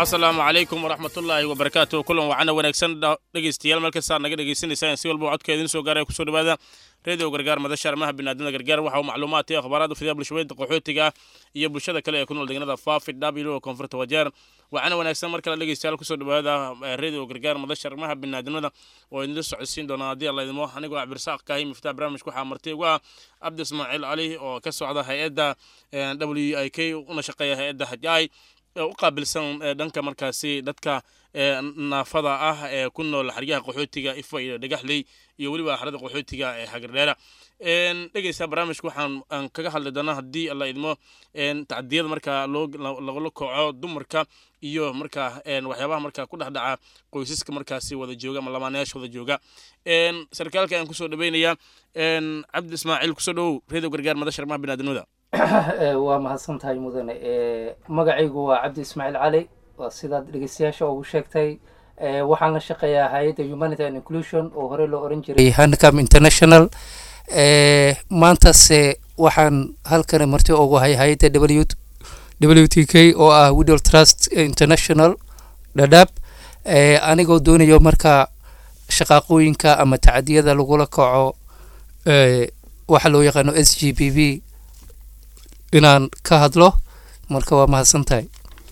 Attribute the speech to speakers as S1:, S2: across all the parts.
S1: السلام عليكم ورحمة الله وبركاته كلهم وعنا ونكسن دقيستيال مركز نقدر دقيستين سيول بعد كذين سو قارئ كسر بهذا راديو غرغار مدشر ما بنادنا غرغار وحو معلومات أخبارات وفي قبل شوية قحوتها يبلو شذا كله يكونوا لدينا فافي دابيلو كونفرت وجار وعنا ونكسن مركز دقيستيال كسر بهذا راديو غرغار مدشر ما بنادنا وندرس عسين دونادي الله يدموه هنقول عبر ساق كاي مفتاح برامج كوحة مرتي وعبد اسماعيل عليه وكسر على هيئة WIK ونشقية هيئة حجاي وقابلسان دhanka markaasi dadka naafada ah ee ku nool xariyaha qaxootiga ifa iyo dhagaxley iyo waliba xarada qaxootiga ee Hagardheera dhageysta barnaamijku waxaan kaga hadli doonaa hadii Allah idmo tacdiyada marka lagu kaco dumarka iyo marka waxyaabaha marka ku dhaxdhaca qoysaska markaasi wada jooga ama lamaanayaasha wada jooga sarkaalka aan ku soo dhaweynaya Cabdi Ismaaciil ku soo dhaw reedo gargaar madashar ma binaadnimada
S2: waa mahadsantahay mudane magacaygu waa Cabdi Ismaaciil Cali waa sidaad dhageystayaasha ugu sheegtay waxaan la shaqeeyaa hay'adda Humanity and Inclusion oo hore loo oran jiray Handicap International maanta se waxaan halkan marti ugu hay'adda WTK oo ah Widow Trust International Dadaab anigoo doonayo marka shaqaqooyinka ama tacdiyada lagula kaco waxa loo yaqaan SGBV inaan ka hadlo marka waa mahadsantahay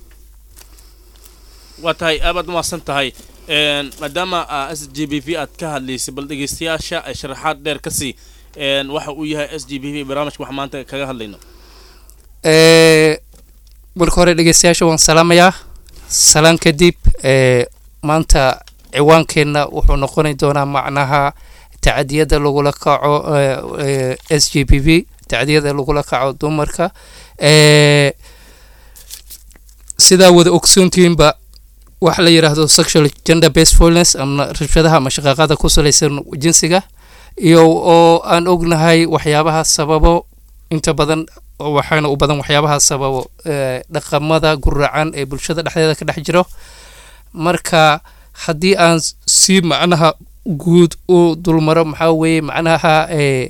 S1: watahay abad mahadsantahay maadaama SGBV aad ka hadlaysay bal dhageystayaasha ay sharaxaad dheer ka sii waxa uu yahay SGBV barnaamijka wax maanta kaga hadlayno
S2: marka hore dhageystayaasha waan salaamayaa salaan kadib maanta ciwaankeena wuxuu noqon doonaa macnaha tacdiyada lagula kaco SGBV تعديد لغلا كعود دمرك سيدا وذ أكسونتين با وحلا يرهدو sexual gender based violence أمنا رشدها مشاقات كوسل يصير جنسية يو أن أغنهاي وحيابها السبب أنت بدن وحنا وبدن وحيابها السبب دقم ماذا قرعان بالشدة دحية كده حجره مركا حدي أن سيب معناها جود أو دول مرة محاوي معناها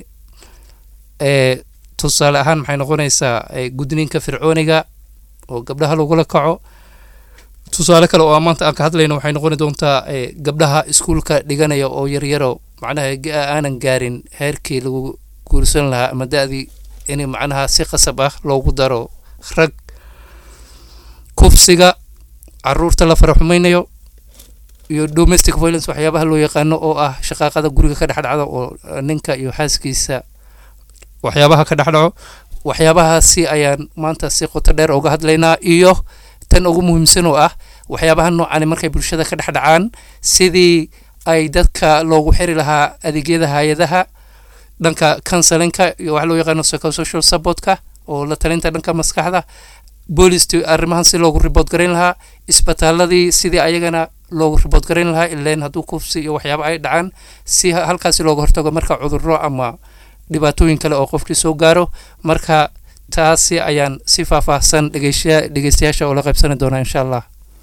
S2: tusaale ahaan maxay noqonaysaa gudniinka fircooniga oo gabdhaha lagula kaco tusaale kale oo maanta aan ka hadlayno waxay noqon doontaa gabdhaha iskuulka dhiganaya oo yaryaro macnaha aanan gaarin heerkii lagu guursan lahaa ama daadii in macnaha si qasab ah loogu daro rag kufsiga caruurta la faraxumaynayo iyo domestic violence waxyaabaha loo yaqaan oo ah shaqaaqada guriga ka dhaxdhacda oo ninka iyo xaaskiisa waxyaabaha ka dhaxdhaco waxyaabahaasi ayaan maanta si qoto dheer uga hadlaynaa iyo tan ugu muhiimsan oo ah waxyaabaha noocan markay bulshada ka dhaxdhacaan sidii ay dadka loogu xiri lahaa adeegyada hay'adaha dhanka counseling-ka iyo waxa loo yaqaan psychosocial support-ka oo la talinta dhanka maskaxda booliska arrimahan si loogu report gareyn lahaa isbitaaladii sidii ayagana loogu report gareyn lahaa ilaa hadduu kufsi iyo waxyaabo ay dhacaan si halkaas looga hortago marka cudurro ama dhibaatooyin kale oo qofkii soo gaaro marka taasi ayaan si faahfaahsan dhageystayaasha oo la qaybsan doona insha Allah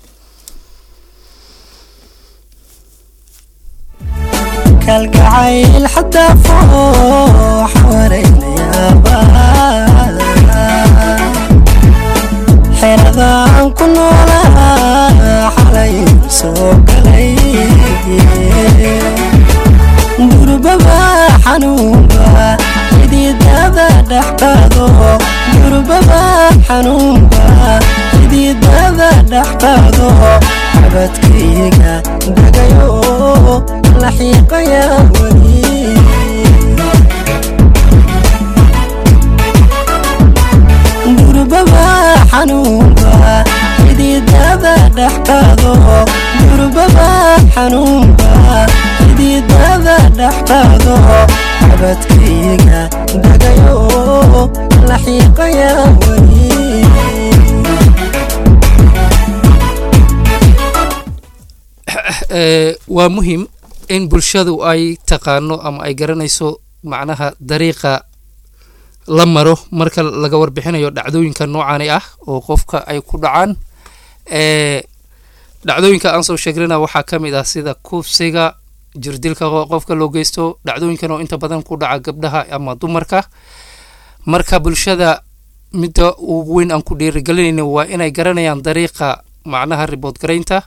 S3: kalgacayl hatta foox wareynayaba xeradaan ku noolaa xalay soo galay durbaba xanuunba xididada dhaxqaado durbaba xanuunba xididada dhaxqaado xabadkayga dagayo la xiiqaya weli durbaba xanuunba xididada dhaxqaado durbaba xanuunba xididada dhaxqaado xabadkayga dagayo la xiiqaya weli
S2: waa muhiim in bulshadu ay taqaano ama ay garanayso macnaha dariiqa la maro marka laga warbixinayo dhacdooyinka noocan ah oo qofka ay ku dhacaan dhacdooyinka aan soo sheegnay waxaa kamid ah sida kufsiga jirdilka qofka loo geysto dhacdooyinkan oo inta badan ku dhaca gabdhaha ama dumarka marka bulshada midda ugu weyn aan ku dhiirigelinayno waa inay garanayaan dariiqa macnaha report garaynta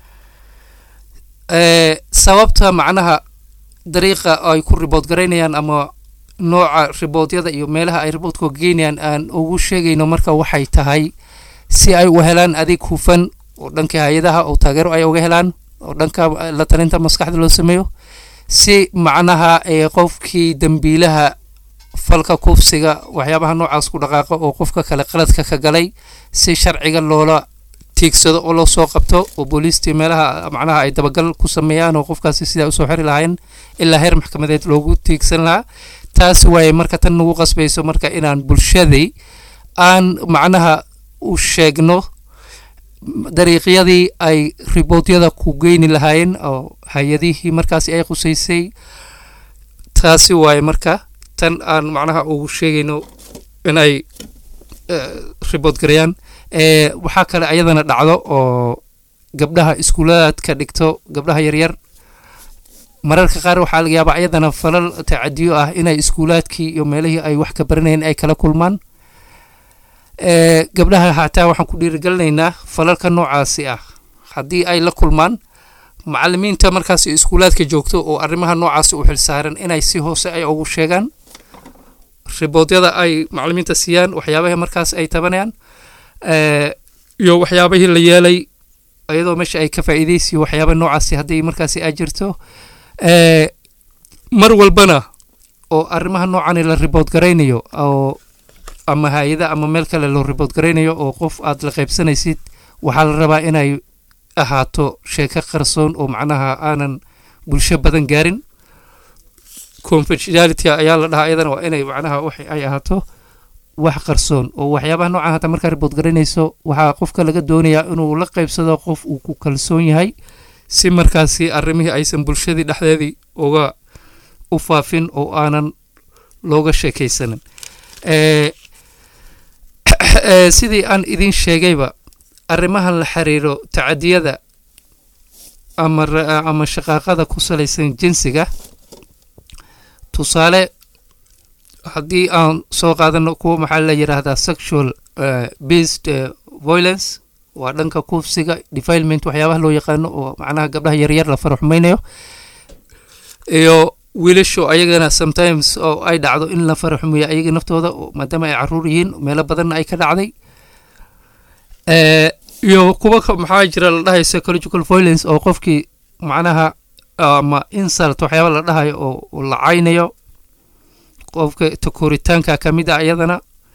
S2: sababta macnaha dariiqa ay ku report garaynayaan ama nooca reportyada iyo meelaha ay reportka geynayaan aan ugu sheegayno marka waxay tahay si ay u helaan adeeg hufan oo dhanka hay'adaha oo taageero ay uga helaan oo dhanka la talinta maskaxda loo sameeyo si macnaha qofkii dambiilaha falka kufsiga waxyaabaha noocaas ku dhaqaaqo oo qofka kale qaladka ka galay si sharciga loola tiigsado oo loo soo qabto oo booliiska meelaha macnaha ay dabagal ku sameeyaan oo qofkaasi sida u soo xiri lahayn ilaa heer maxkamadeed loogu tiigsan lahaa taas way marka tan ugu qasbayso marka inaan bulshadii aan macnaha u sheegno dariiqyadii ay reportyada ku geyni lahaayeen oo hay'adihii markaasi ay qusaysay taasi way marka tan aan macnaha ugu sheegayno inay report gareeyaan waxaa kale ayadana dhacdo oo gabdhaha iskuulaadka dhigto gabdhaha yaryar mararka qaar waxaa laga yaabaa ayadana falal tacadiyo ah inay iskuulaadkii iyo meelihii ay wax ka baranayeen ay kala kulmaan gabdhaha hataa waxaan ku dhiirigelinaynaa falalka noocaasi ah haddii ay la kulmaan macallimiinta markaas iskuulaadka joogto oo arrimaha noocaasi u xilsaaran inay si hoose ay ugu sheegaan reportyada ay macallimiinta siiyaan waxyaabaha markaas ay tabanayaan iyo waxyaabihii la yeelay ayadoo meesha ay ka faa'iideysiyo waxyaaba noocaasi haddii markaasi ay jirto mar walbana oo arrimaha noocan la report garaynayo oo ama hay'ada ama meel kale loo report garaynayo oo qof aad la qaybsanaysid waxaa la rabaa inay ahaato sheeko qarsoon oo macnaha aanan bulsho badan gaarin confidentiality ayaa la dhahaa iyadana waa inay macnaha wax ay ahaato wax qarsoon oo waxyaabaha noocan hata markaa report garaynayso waxaa qofka laga doonayaa inuu la qaybsado qof uu ku kalsoon yahay si markaasi arrimihii aysan bulshadii dhexdeedii uga u faafin oo aanan looga sheekaysanin sidii aan idin sheegayba arrimahan la xiriiro tacadiyada ama shaqaaqada ku salaysan jinsiga tusaale haddii aan soo qaadano kuwa maxaa la yiraahdaa sexual based violence waa dhanka kufsiga defilement waxyaabaha loo yaqaano oo macnaha gabdhaha yaryar la faraxumaynayo iyo wiilasho ayagana sometimes oo ay dhacdo in la faraxumeeyo ayaga naftooda maadaama ay caruur yihiin meelo badanna ay ka dhacday iyo kuwa maxaa jira la dhahayo psychological violence oo qofkii macnaha ama insult waxyaaba la dhahayo oo la caynayo qofka takooritaanka ka mid ah ayadana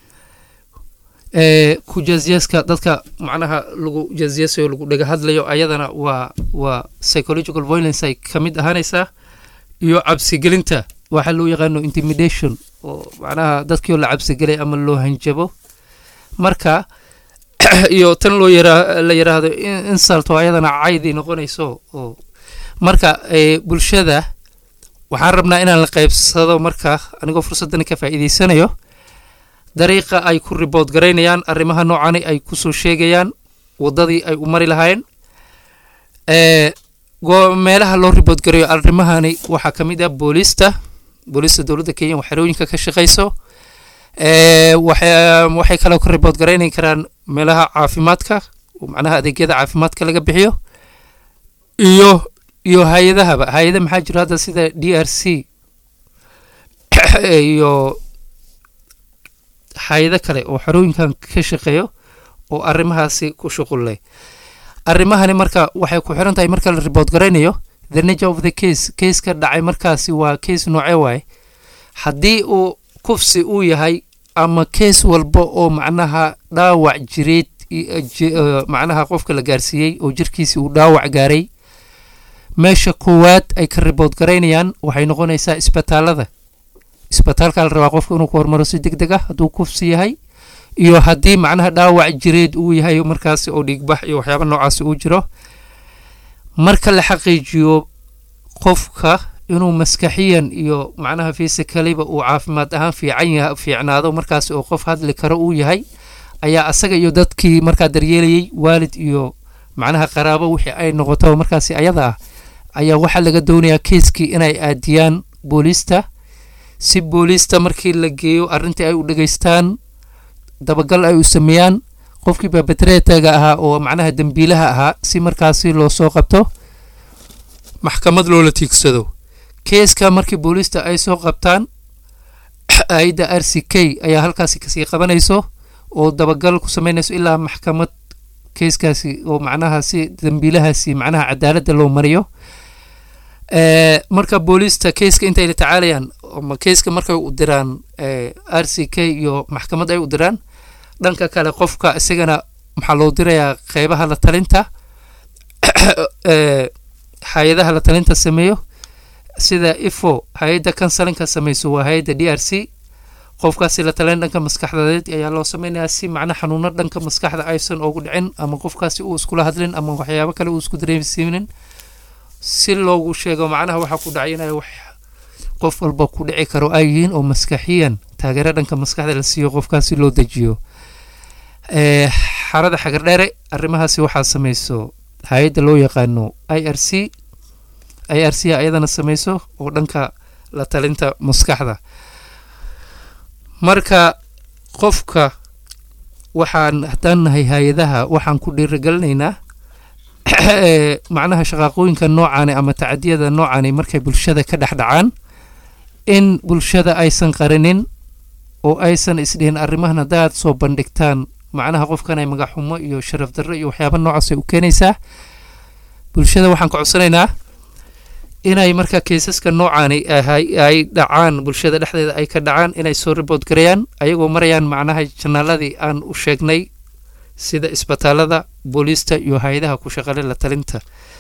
S2: ku jazyeska dadka macnaha lagu jazyesayo lagu dhaga hadlayo ayadana waa psychological violence ay ka mid ahaanaysaa iyo cabsigelinta waxa loo yaqaano intimidation oo macnaha dadkii la cabsigelay ama loo hanjabo marka iyo tan la yiraahdo insult oo ayadana caydii noqonayso oo marka bulshada waxaan rabnaa inaan la qaybsado marka anigoo fursaddan ka faa'iideysanayo dariiqa ay ku report garaynayaan arrimaha noocan ay ku soo sheegayaan wadadii ay u mari lahaayeen meelaha loo report garayo arrimahani waxaa ka mid ah booliista dowladda Kenya xerooyinka ka shaqeyso waxay kale ku report garayn karaan meelaha caafimaadka macnaha adeegyada caafimaadka laga bixiyo iyo hay'adaha maxaa jira hadda sida DRC iyo hay'ado kale oo xarooyinkan ka shaqeeyo oo arrimahaasi ku shuqul leh arrimahani marka waxay ku xiran tahay marka la report garaynayo the nature of the case ka dhacay markaasi waa case noocee waay haddii uu kufsi uu yahay ama case walba oo macnaha dhaawac jireed macnaha qofka la gaarsiiyey oo jirkiisi uu dhaawac gaaray meesha koowaad ay ka report garaynayaan waxay noqonaysaa isbitaalka la rabaa qofka inuu ku hormaro si degdeg ah hadduu kufsi yahay iyo haddii macnaha dhaawac jireed uu yahay markaasi oo dhiigbax iyo waxyaaba noocaasi uu jiro marka la xaqiijiyo qofka inuu maskaxiyan iyo macnaha physically-ba uu caafimaad ahaan fiicnaado markaasi oo qof hadli karo uu yahay ayaa asaga iyo dadkii markaa daryeelayay waalid iyo macnaha qaraabo wixii ay noqoto markaasi ayada ah ayaa waxaa laga doonayaa keiskii inay aadiyaan booliista si booliista markii la geeyo arrintii ay u dhageystaan dabagal ay u sameeyaan qofkii baabatreetaga ahaa oo macnaha dembiilaha ahaa si markaasi loo soo qabto maxkamad loola tiigsado. keeska markii booliista ay soo qabtaan hay'adda RCK ayaa halkaasi kasii qabanayso oo dabagal ku samaynayso ilaa maxkamad keeskaasi oo macnaha si dembiilahaasi macnaha cadaaladda loo mariyo. marka booliista keeska intay la tacaalayaan ama keeska markay u diraan RCK iyo maxkamad ay u diraan, dhanka kale qofka isagana maxaa loo dirayaa qeybaha la talinta hay-adaha la talinta sameeyo sida IFO hay-adda counselinka sameyso waa hay-adda DRC. qofkaasi la talin dhanka maskaxdeed ayaa loo sameynayaa si macna xanuuno dhanka maskaxda aysan ugu dhicin ama qofkaasi uu iskula hadlin ama waxyaabo kale uu isku dareemsiinin, si loogu sheego macnaha waxa ku dhacay inay wax qof walba ku dhici karo ay yihiin oo maskaxiyan taageero dhanka maskaxda la siiyo qofkaasi loo dejiyo. xarada xagardheere arrimahaasi waxaa sameyso hay-adda loo yaqaano IRC ayadana sameyso oo dhanka la talinta maskaxda. marka qofka waxaan haddaan nahay hay-adaha waxaan ku dhiirigelinaynaa macnaha shaqaaqooyinka noocaani ama tacadiyada noocaani markay bulshada ka dhex dhacaan in bulshada aysan qarinin oo aysan isdhihin arrimahan haddaad soo bandhigtaan macnaha qofkan ay magaxumo iyo sharaf darro iyo waxyaaba noocaas ay u keenaysaa. bulshada waxaan ka codsanaynaa inay marka keesaska noocaani ay dhacaan bulshada dhexdeeda ay ka dhacaan inay soo report gareeyaan ayagoo marayaan macnaha janaaladii aan u sheegnay sida isbitaalada, booliista iyo hay-adaha ku shaqale la talinta.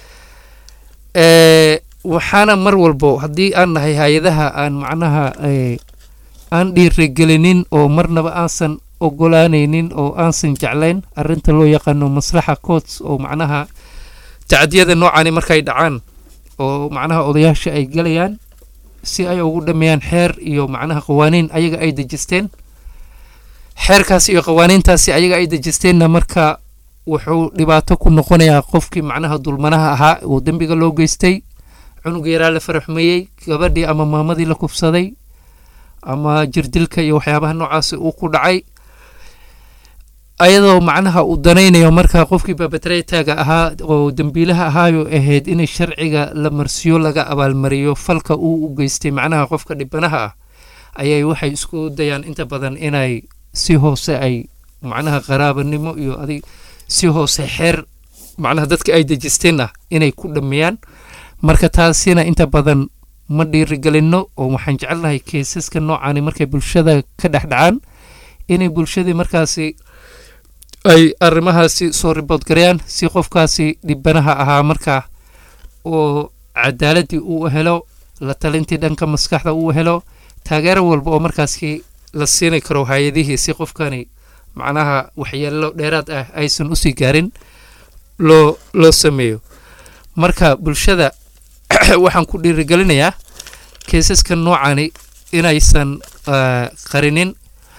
S2: waxaana mar walbo haddii aan nahay hay-adaha aan macnaha aan dhiirigelinin oo marnaba aansan ogolaanaynin oo aansan jeclayn arrinta loo yaqaano maslaxa courts oo macnaha tacadiyada noocaani markay dhacaan oo macnaha odayaasha ay galayaan si ay ugu dhameeyaan xeer iyo macnaha qawaaniin ayaga ay dejisteen. xeerkaasi iyo qawaaniintaasi ayaga ay dejisteenna marka wuxuu dhibaato ku noqonayaa qofkii macnaha dulmanaha ahaa oo dembiga loo geystay, cunug yaraa la faraxmeeyey, gabadhii ama maamadii la kufsaday ama jirdilka iyo waxyaabaha noocaasi uu ku dhacay, ayadoo macnaha uu danaynayo marka qofkii baabatreetaga ahaa oo dembiilaha ahaayo ahayd in sharciga la marsiyo laga abaalmariyo falka uu u geystay macnaha qofka dhibanaha ah, ayay waxay isku dayaan inta badan inay si hoose ay macnaha qaraabanimo iyo adig si hoose xeer macnaha dadka ay dejisteen ah inay ku dhameeyaan. marka taasina inta badan ma dhiirigelino oo waxaan jecelnahay keesaska noocaani markay bulshada ka dhex dhacaan inay bulshadii markaasi ay arrimahaasi soo report gareeyaan si qofkaasi dhibanaha ahaa markaa oo cadaaladii uu helo, la talintii dhanka maskaxda uu helo, taageero walba oo markaasi la siini karo hay-adihii si qofkani macnaha waxyeelo dheeraad ah aysan usii gaarin loo sameeyo. marka bulshada waxaan ku dhiirigelinayaa keesaska noocaani inaysan qarinin.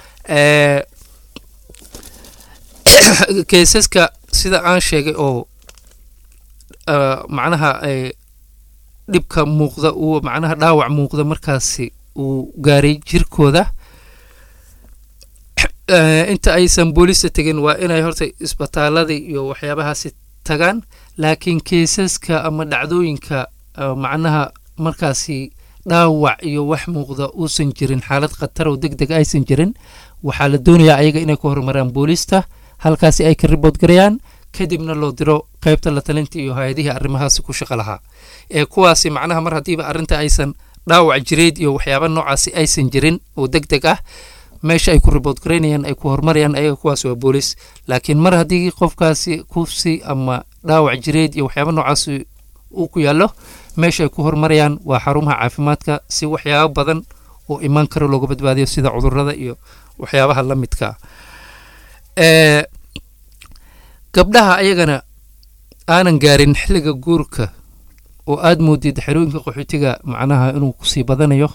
S2: keesaska sida aan sheegay oo macnaha dhibka muuqda uu macnaha dhaawac muuqda markaasi uu gaaray jirkooda, inta aysan booliista tegin waa inay horta isbitaaladii iyo waxyaabahaasi tagaan. laakiin keesaska ama dhacdooyinka macnaha markaasi dhaawac iyo wax muuqda uusan jirin, xaalad khatar oo degdeg aysan jirin, waxaa la doonayaa ayaga inay ku horumaraan booliista, halkaasi ay ka report gareeyaan, kadibna loo diro qaybta la talinta iyo hay-adihii arrimahaasi ku shaqo lahaa. kuwaasi macnaha mar haddiiba arrinta aysan dhaawac jireed iyo waxyaaba noocaasi aysan jirin oo degdeg ah, meesha ay ku report gareynayaan ay ku horumarayaan ayaga kuwaas waa booliis. laakiin mar haddii qofkaasi kufsi ama dhaawac jireed iyo waxyaaba noocaasi uu ku yaallo, meesha ay ku horumarayaan waa xarumaha caafimaadka si waxyaabo badan oo imaan karo looga badbaadiyo sida cudurrada iyo waxyaabaha la midka ah. gabdhaha ayagana aanan gaarin xilliga guurka oo aad moodid xerooyinka qaxootiga macnaha inuu kusii badanayo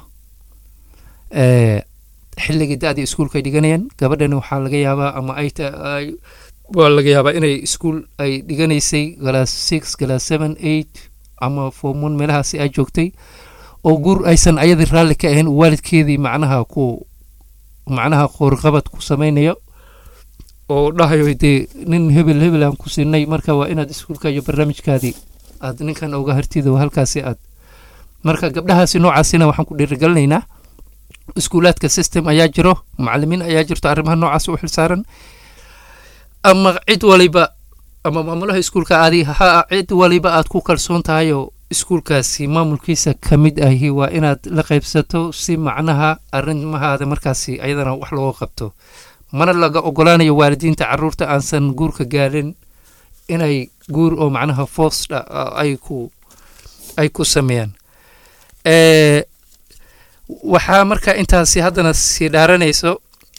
S2: xilligii da'dii iskuulka ay dhiganayaan. gabadhani waxaa laga yaabaa ama waa laga yaabaa inay iskuul ay dhiganaysay class 6 class 7 8 ama form 1 meelahaasi ay joogtay oo guur aysan ayadii raalli ka ahayn, waalidkeedii macnaha qoorqabad ku samaynayo oo dhahayo dee nin hebel aan ku siinay marka waa inaad iskuulka iyo barnaamijkaadii aad ninkan uga hartido halkaasi aad marka gabdhahaasi noocaasina waxaan ku dhiirigelinaynaa iskuulaadka system ayaa jiro macallimiin ayaa jirto arrimaha noocaas u xilsaaran ama cid waliba ama maamulaha iskuulka aadi cid waliba aad ku kalsoon tahay oo iskuulkaasi maamulkiisa ka mid ahi waa inaad la qaybsato si macnaha arrimahaada markaasi ayadana wax looga qabto mana laga ogolaanayo waalidiinta carruurta aansan guurka gaarin inay guur oo macnaha forced ay ku sameeyaan waxaa marka intaasi haddana sii dhaaranayso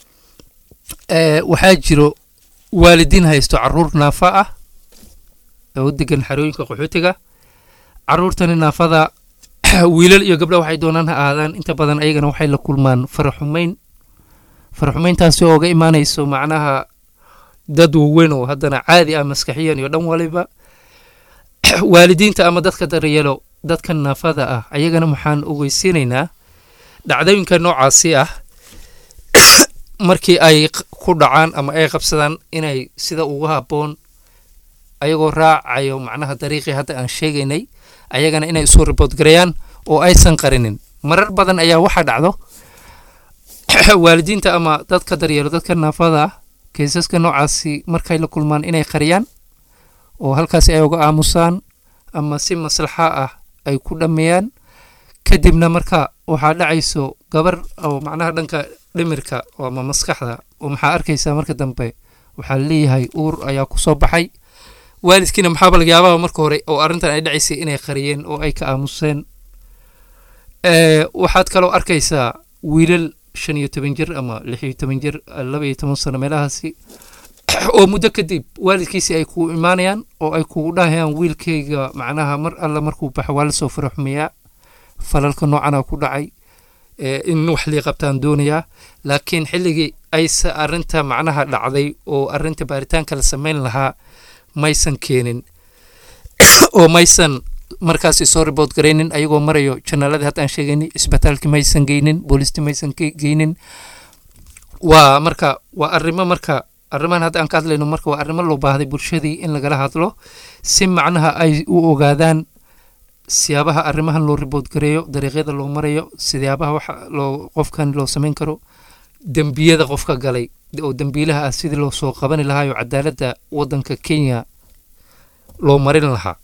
S2: waxaa jiro waalidiin haysto carruur naafa ah oo degan xarooyinka qaxootiga carruurtani naafada wiilal iyo gabdho waxay doonaan ha ahaadaan inta badan ayagana waxay la kulmaan faraxumayntaasi oo uga imaanayso macnaha dad waaweyn oo haddana caadi ah maskaxiyan iyo dhan waliba waalidiinta ama dadka daryeelo dadka naafada ah ayagana waxaan ogeysiinaynaa dhacdooyinka noocaasi ah markii ay ku dhacaan ama ay qabsadaan inay sida ugu habboon ayagoo raacayo macnaha dariiqii hadda aan sheegaynay ayagana inay isu report gareeyaan oo aysan qarinin marar badan ayaa waxaa dhacdo waalidiinta ama dadka daryeelo dadka naafada ah kaysaska noocaasi markay la kulmaan inay qariyaan oo halkaasi ay uga aamusaan ama si maslaxa ah ay ku dhammeeyaan kadibna marka waxaa dhacayso gabar oo macnaha dhanka dhimirka ama maskaxda oo maxaa arkaysaa marka dambe waxaa leeyahay uur ayaa ku soo baxay waalidkiina maxaaba laga yaabaa marka hore oo arrintan ay dhacaysay inay qariyeen oo ay ka aamuseen waxaad kaloo arkaysaa wiilal 15 jir ama 16 jir 12 sano meelahaasi oo muddo kadib waalidkiisi ay ku imaanayaan oo ay kugu dhahayaan wiilkayga macnaha mar alla markuu baxo waa la soo faraxumayaa falalka noocan ku dhacay in wax lii qabtaan doonayaa laakiin xilligii aysa arrinta macnaha dhacday oo arrinta baaritaanka la samayn lahaa maysan keenin oo maysan markaasi soo report garaynin ayagoo marayo janaaladii haddaan sheegaynay isbitaalkii maysan geynin booliistii maysan geynin waa marka waa arrimahan hadda aan ka hadlayno marka waa arrimo loo baahday bulshadii in lagala hadlo si macnaha ay u ogaadaan siyaabaha arrimahan loo report gareeyo dariiqyada loo marayo siyaabaha waxa qofkan loo samayn karo dembiyada qofka galay oo dembiilaha ah sidii loo soo qabani lahaa oo cadaaladda waddanka Kenya loo marin lahaa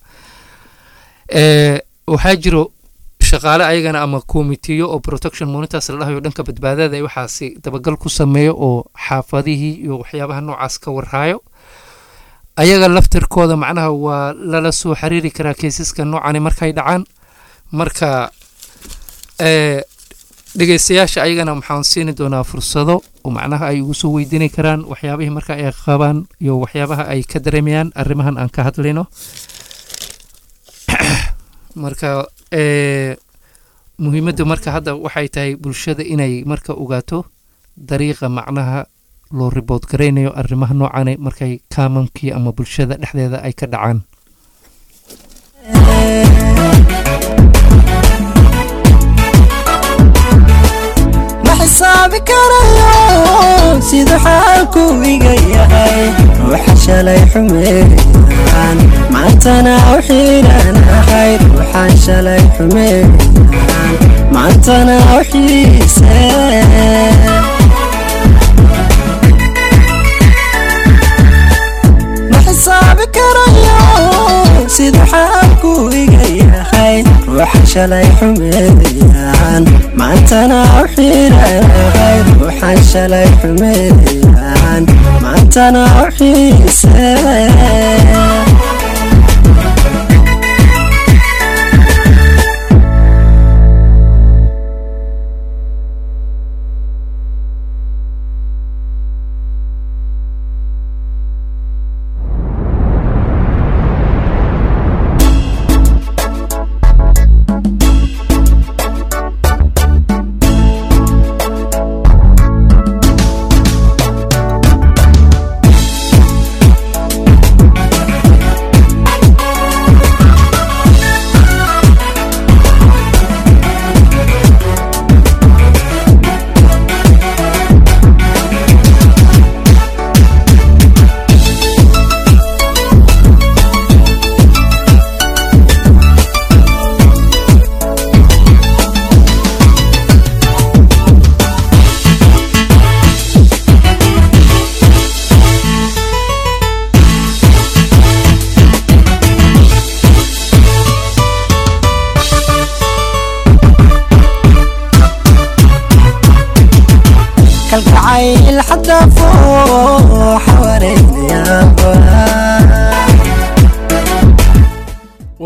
S2: waxaa jiro shaqaale ayagana ama committee oo protection monitors la dhahayo dhanka badbaadada ay waxaasi dabagal ku sameeyo oo xaafadihii iyo waxyaabaha noocaas ka warhaayo ayaga laftirkooda macnaha waa lala soo xiriiri karaa kaysaska noocani markay dhacaan marka dhegeystayaasha ayagana waxaan siini doonaa fursado oo macnaha ay ugu soo weydiini karaan waxyaabihii marka ay qabaan iyo waxyaabaha ay ka dareemayaan arrimahan aan ka hadlayno marka muhiimadda marka hadda waxay tahay bulshada inay marka ogaato dariiqa macnaha loo report garaynayo arrimaha noocan markay kaamankii ama bulshada dhexdeeda ay ka dhacaan
S3: حسابي كريو سيدو حالكو بيقيهاي روح شلي حميران معنتنا وحيرانا خير روح شلي حميران معنتنا وحيسان حسابي كريو سيدو حالكو بيقيهاي روح شلي حميران معنتنا وحيرانا خير روح شلي حميران معنتنا وحيسان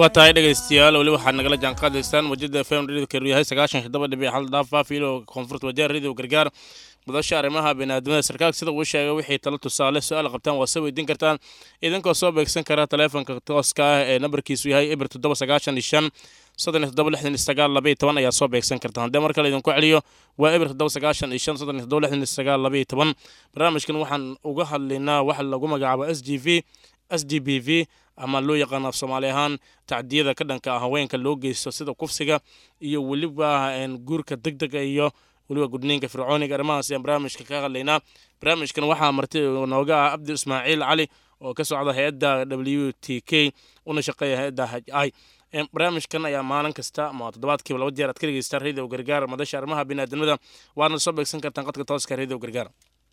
S1: waa tahay dhegaystayaal wali waxaad nagala jaanqaadaysaan wajida FM radio yahay 97.1 dhaafa fiilo koonfurta wajeer radio gargaar mudasha arrimaha bini'aadamada sarkaalka sida uu sheegay wixii talo tusaale su'aal qabtaan waa soo weydiin kartaan idinkoo soo beegsan kara taleefanka tooska ah ee nambarkiisu yahay 795 3769 ayaa soo beegsan kartaan haddii mar kale idinku celiyo waa 795 3769 barnaamijkan waxaan uga hadlaynaa waxa lagu magacaabo SGBV ama loo yaqaan af Soomaali ahaan tacdiyada ka dhanka ah haweenka loo geysto sida kufsiga iyo waliba guurka degdega iyo waliba gudniinka fircooniga arrimahaas ee barnaamijka ka hadlaynaa barnaamijkan waxaa martay nooga ah Abdi Ismaaciil Cali oo ka socda hay'adda WTK una shaqeeya hay'adda HI barnaamijkan ayaa maalin kasta ama toddobaadkiiba laba jeer aad ka dhegeysataan radio gargaar madasha arrimaha bini'aadamada waana soo beegsan kartaan qadka tooska radio gargaar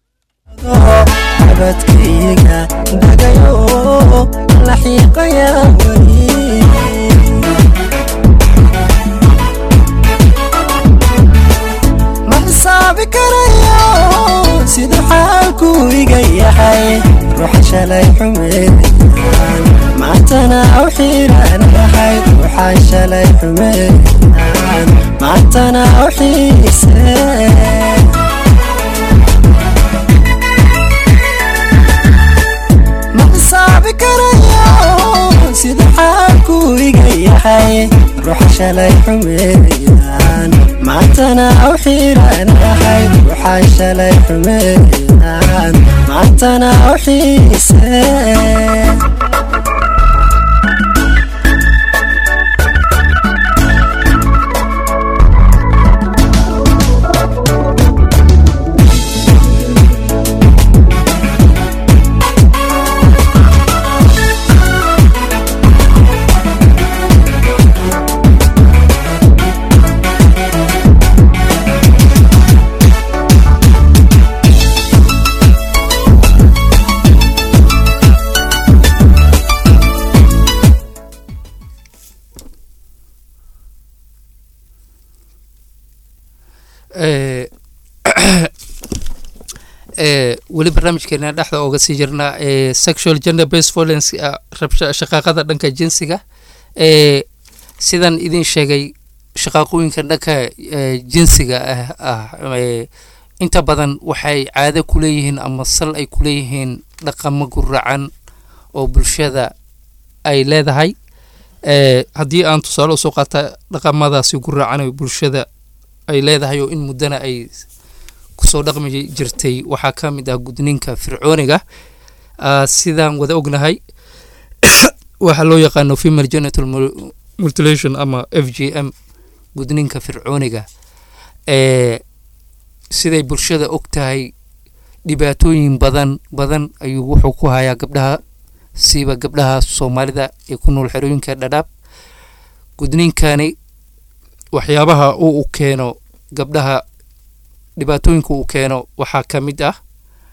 S3: abadkayga dagayo la xiiqaya wali ma xisaabi karayo sida xaalku iga yahay ruuxa shalay xumeeyaan maantana u xiran yahay ruuxa shalay xumeeyaan maantana u xiiseen صعب كريان سيد حالكو يقيحي روح شلي حميان معتنا أو حيران يحي روح شلي حميان معتنا أو حيسان
S2: weli barnaamijkeena dhexda ooga sii jirnaa sexual gender based violence shaqaaqada dhanka jinsiga sidan idin sheegay shaqaaqooyinka dhanka jinsiga inta badan waxay caado ku leeyihiin ama sal ay ku leeyihiin dhaqamo guracan oo bulshada ay leedahay haddii aan tusaale usoo qaata dhaqamadaasi guracan oo bulshada ay leedahay oo in muddana ay kusoo dhaqmi jirtay waxaa ka mid ah gudniinka fircooniga sidaan wada ognahay waxa loo yaqaano female genital mutilation ama FGM gudniinka fircooniga siday bulshada og tahay dhibaatooyin badan ayuu wuxuu ku hayaa gabdhaha siiba gabdhaha Soomaalida ee ku nool xerooyinka Dadaab gudniinkani waxyaabaha uu keeno gabdhaha dhibaatooyinka uu keeno waxaa ka mid ah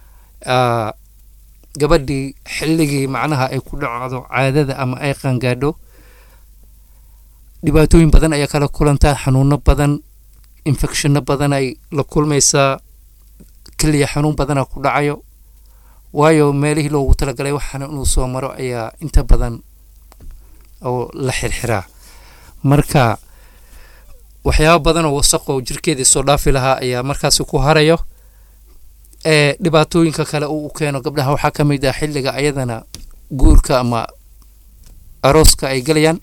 S2: gabadhii xilligii macnaha ay ku dhacdo caadada ama ay qaangaadho dhibaatooyin badan ayaa kala kulantaa xanuuno badan infectionno badan ay la kulmaysaa kaliya xanuun badana ku dhacayo waayo meelihii loogu talagalay waxaana inuu soo maro ayaa inta badan oo la xirxiraa marka waxyaabo badan oo wasaq oo jirkeedii soo dhaafi lahaa ayaa markaasi ku harayo dhibaatooyinka kale uu keeno gabdhaha waxaa ka mid ah xilliga ayadana guurka ama arooska ay galayaan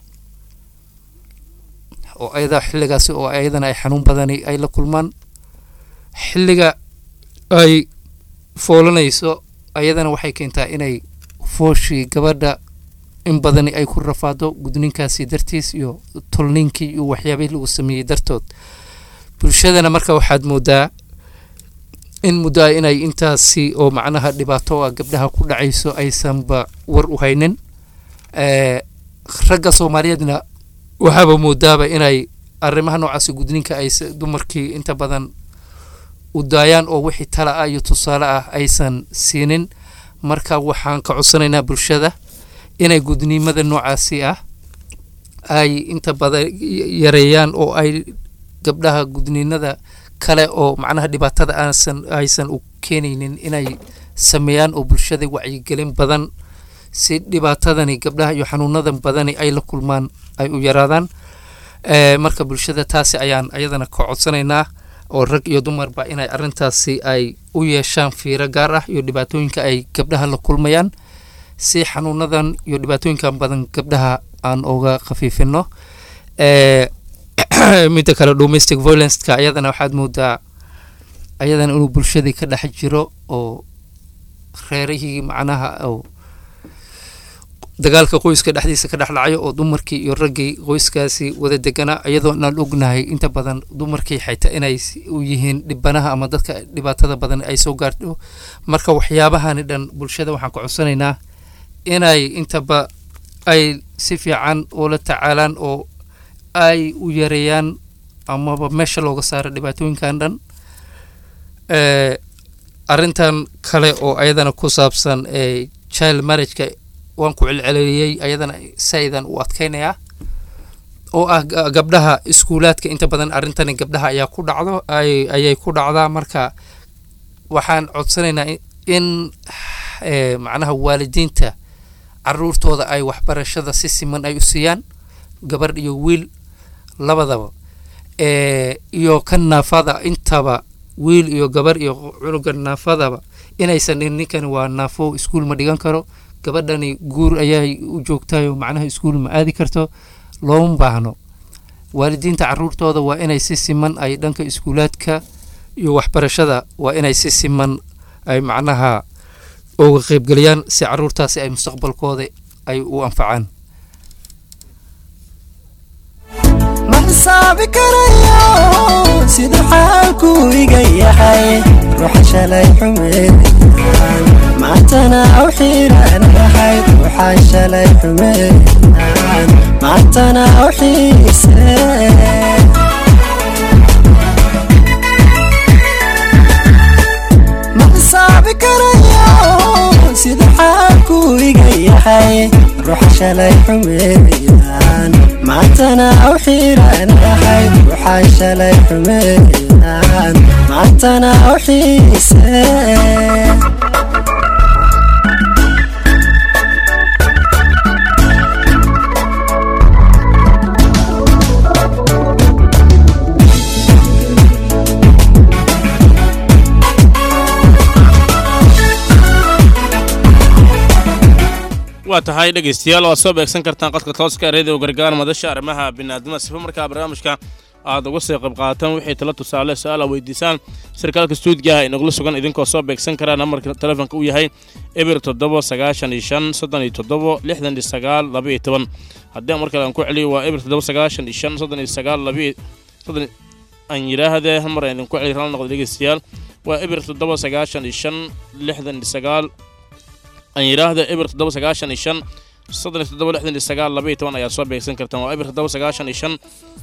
S2: oo ayada xilligaasi oo ayadana ay xanuun badan ay la kulmaan xilliga ay foolanayso ayadana waxay keentaa inay fooshii gabadha in badan ay ku rafaado gudniinkaasi dartiis iyo tolniinkii iyo waxyaabihii lagu sameeyay dartood bulshadana marka waxaad moodaa in muddaa inay intaasi oo macnaha dhibaato ah gabdhaha ku dhacayso aysanba war u haynin ragga Soomaaliyeedna waxaaba moodaaba inay arrimaha noocaas gudniinka ay dumarkii inta badan u daayaan oo wixii tala ah iyo tusaale ah aysan siinin marka waxaan ka codsanaynaa bulshada inay gudniimada noocaasi ah ay inta badan yareeyaan oo ay gabdhaha gudniinada kale oo macnaha dhibaatada aysan u keenaynin inay sameeyaan oo bulshada wacyigelin badan si dhibaatadani gabdhaha iyo xanuunadan badani ay la kulmaan ay u yaraadaan marka bulshada taasi ayaan ayadana ka codsanaynaa oo rag iyo dumarba inay arrintaasi ay u yeeshaan fiiro gaar ah iyo dhibaatooyinka ay gabdhaha la kulmayaan si xanuunadan iyo dhibaatooyinkan badan gabdhaha aan uga khafiifino midda kale domestic violence-ka ayadana waxaad moodaa ayadana inuu bulshadii ka dhex jiro oo reerihii macnaha oo dagaalka qoyska dhexdiisa ka dhex dhacayo oo dumarkii iyo raggii qoyskaasi wada deganaa iyadoo aan ognahay inta badan dumarkii xayta inay u yihiin dhibanaha ama dadka dhibaatada badan ay soo gaarto marka waxyaabahani dhan bulshada waxaan ku codsanaynaa inay intaba ay si fiican ula tacaalaan oo ay u yareeyaan amaba meesha looga saaro dhibaatooyinkan dhan arrintan kale oo ayadana ku saabsan child marriage-ka waan ku celceliyey ayadana saydan u adkaynayaa oo ah gabdhaha iskuulaadka inta badan arrintani gabdhaha ayaa ku dhacdo ayay ku dhacdaa marka waxaan codsanaynaa in macnaha waalidiinta caruurtooda ay waxbarashada si siman ay u siiyaan gabadh iyo wiil labadaba iyo kan naafada intaba wiil iyo gabar iyo cunuga naafadaba inaysan ninkani waa naafo iskuul ma dhigan karo gabadhani guur ayay u joogtayo macnaha iskuul ma aadi karto looma baahno waalidiinta caruurtooda waa inay si siman ay dhanka iskuulaadka iyo waxbarashada waa inay si siman ay macnaha uga qaybgeliyaan si caruurtaasi ay mustaqbalkooda ay u anfacaan
S3: ma xisaabi karayo sida xaalku iga yahay ruuxa shalay xumeeyaan maantana u xiiranahay ruuxa shalay xumeeyaan maantana u xiiseen ma xisaabi karayo sida xaalku iga yahay ruuxa shalay xumeeyaan maantana u xiiranahay ruuxa shalay xumeeyaan maantana u xiiseen
S1: waa tahay dhegeystayaal oo soo beegsan kartaan qadka tooska radio gargaar madasha arrimaha bini'aadamada sifa markaa barnaamijka aad uga soo qayb qaadataan wixii talo tusaale su'aal weydiisaan sarkaalka stuudiga inagula sugan idinkoo soo beegsan karaa nambarka telefoonka uu yahay eber 795 haddii mar kale aan ku celiyo waa eber 795 aan yiraahdee mar aan idinku celiyo raal noqdo dhegeystayaal waa eber 795 aan yiraahdo eber 795 ayaa soo beegsan kartaan waa eber 795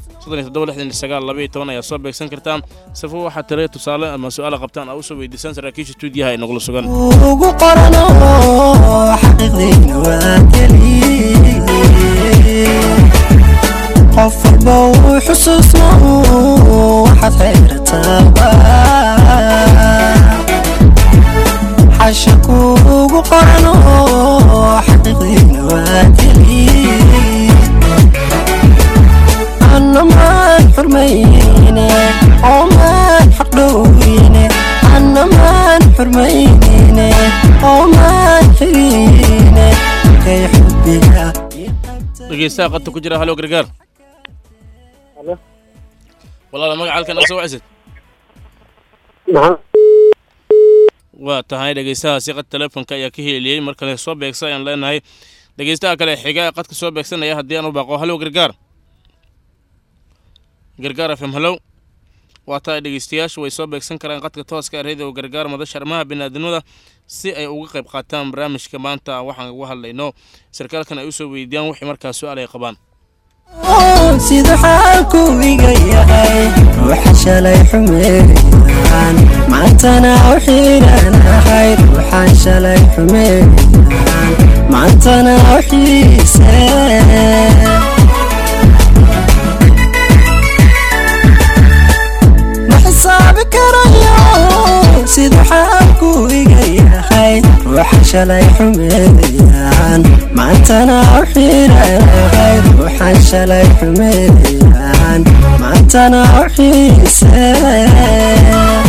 S1: ayaa soo beegsan kartaan safo waxaa tale tusaale ama su'aal qabtaan oo soo weydiisan saraakiisha stuudiyaha ay nagula sugan
S3: ugu qorano xaqiiqdiina waa keliya qof walba uu xusuusno waxaad xeertaaba xashaku ugu qorano xaqiiqdiina waa keliya أنا ما حرميني وما حقدويني أنا ما حرميني وما حريني كي حبيها
S1: dhegeystaha qadka ku jira halo gargaar
S4: halo
S1: walaal magacaalka noo soo wacsid waa tahay dhegeystaha si qad telefoonka ayaa ka heliyay mar kale soo beegsan ayaan leenahay dhegeystaha kale xiga qadka soo beegsanaya haddii aan u baaqo halo gargaar gargaar FM halo waa tahay dhegeystayaashu way soo beegsan karaan qadka tooska radio gargaar madasha arrimaha bini'aadamada si ay uga qayb qaataan barnaamijka maanta waxaan uga hadlayno sarkaalkan ay u soo weydiiyaan wixii markaas su'aal ay qabaan
S3: sida xaalku iga yahay ruuxa shalay xumeeyaan maantana u xiiranahay ruuxa shalay xumeeyaan maantana u xiiseen حسابي كرايو سيد حالكو إيجاي روح شلاي حميان maantana u xiirahay ruuxan shalay xumeeyaan maantana u xiisee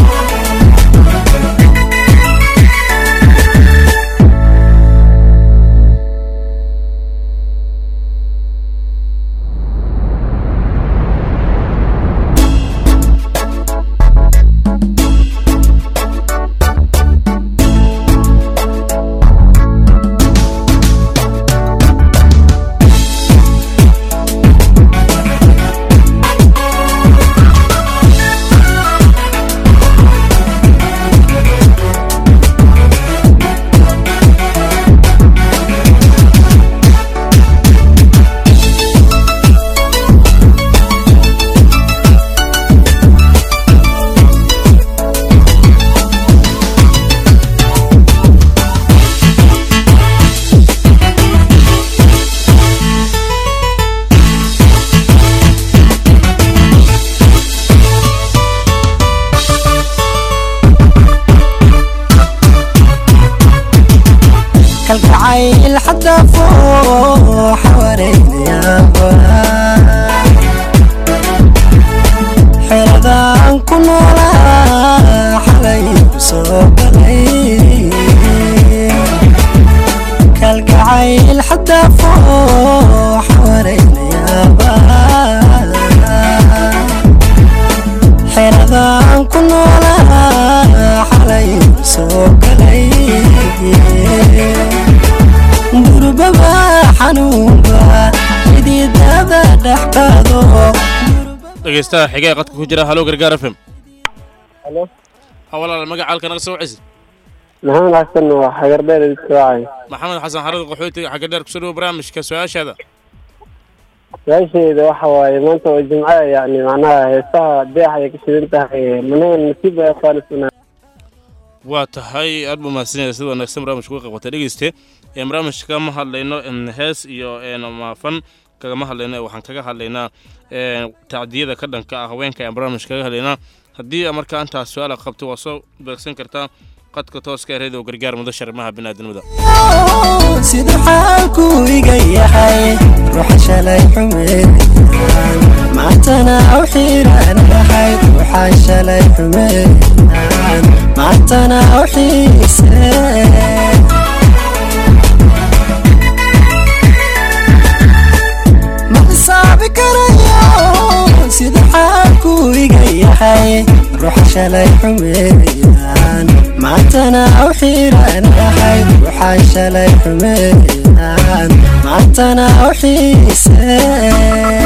S3: العيل حتى فوق حوالين يابا حردان كل ولا حليب سوق لي كالقعيل حتى فوق حوالين يابا حردان كل ولا حليب سوق لي دربما حنوبا جديد هذا نحتاجه
S1: dhegeystaha xigay qadka ku jira halo gargaar FM
S4: halo
S1: hawala magaca halka naga soo cisi
S4: maxamed xasan waa xagar dheer iswaacay
S1: maxamed xasan xarad qaxootiga xagar dheer ku soo barnaamijka su'aashaada
S4: su'aasheeda waxa waaye maanta waa jimco yani macnaha heesaha deexaya ka shidan tahay manaa nasiib ay qaalisana
S1: waa tahay aad buu mahadsanyahay sida wanaagsan barnaamijka uga qabatay dhegeyste barnaamijka kama hadlayno hees iyo maafan kagama hadlayno waxaan kaga hadlaynaa tacdiyada ka dhanka ah haweenka aan barnaamijka kaga hadlaynaa haddii markaa intaas su'aal qabto waa soo beegsan kartaa qadka tooska ee radio gargaar muddo sharmaha bini'aadanimada
S3: sida xaalku iga yahay ruuxa shalay xumeeyaan maantana u xiiraanahay ruuxa shalay xumeeyaan maantana u xiisee sida xaalku iga yahay ruuxa shalay xumeeyaan maantana u xiiraanahay ruuxa shalay xumeeyaan maantana u xiisee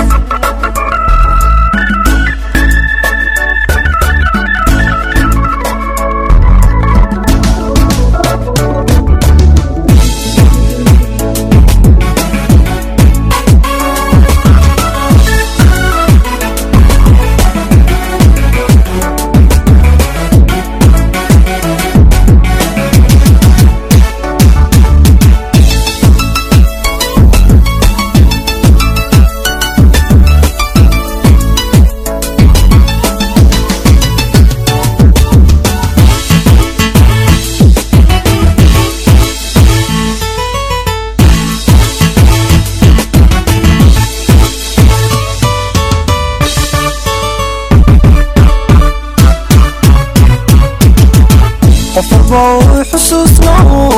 S3: حسوسنا